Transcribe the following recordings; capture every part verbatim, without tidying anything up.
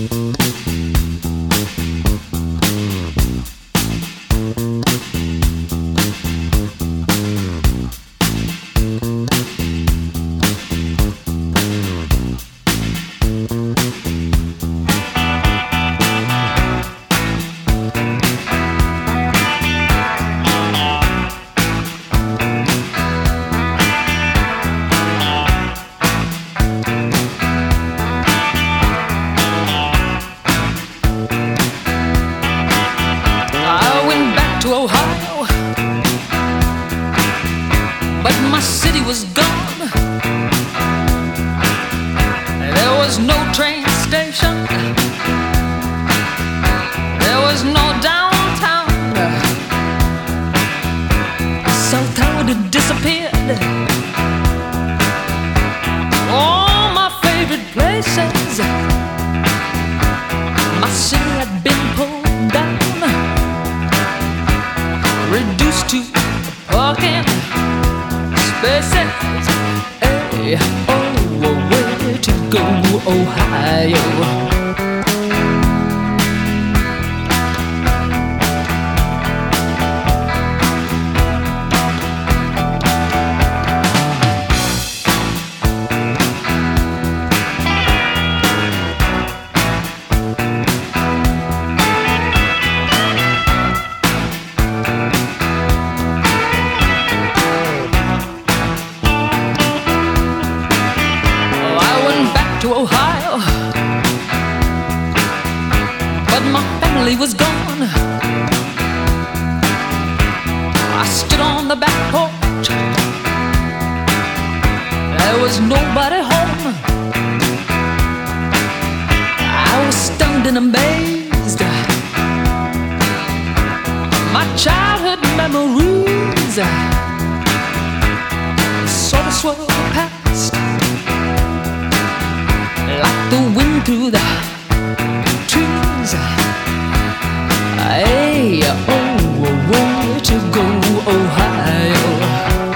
Ohio, but my city was gone. There was no train station, there was no downtown. South Tower had disappeared. All my favorite places, my city had been pulled down, reduced to parking spaces. Hey, oh, where to go, Ohio? To Ohio, but my family was gone. I stood on the back porch, there was nobody home. I was stunned and amazed. My childhood memories sort of swirled past like the wind through the trees. Hey, oh, where to go, Ohio?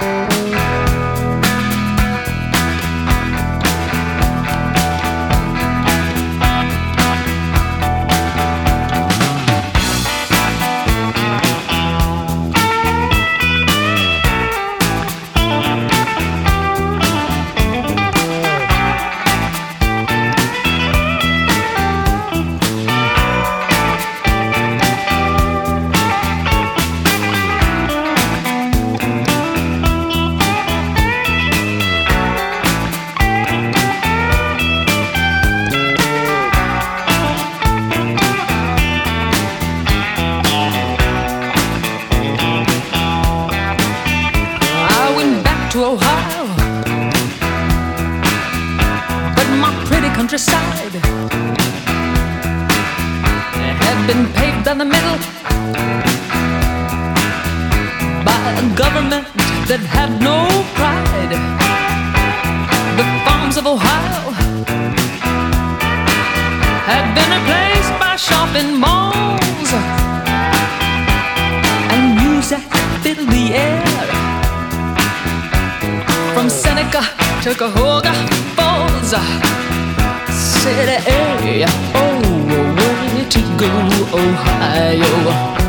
To Ohio, but my pretty countryside had been paved down the middle by a government that had no pride. The farms of Ohio had been replaced by shopping malls, and music filled the air. From Seneca to Cuyahoga Falls, city, hey, oh, where to go, Ohio?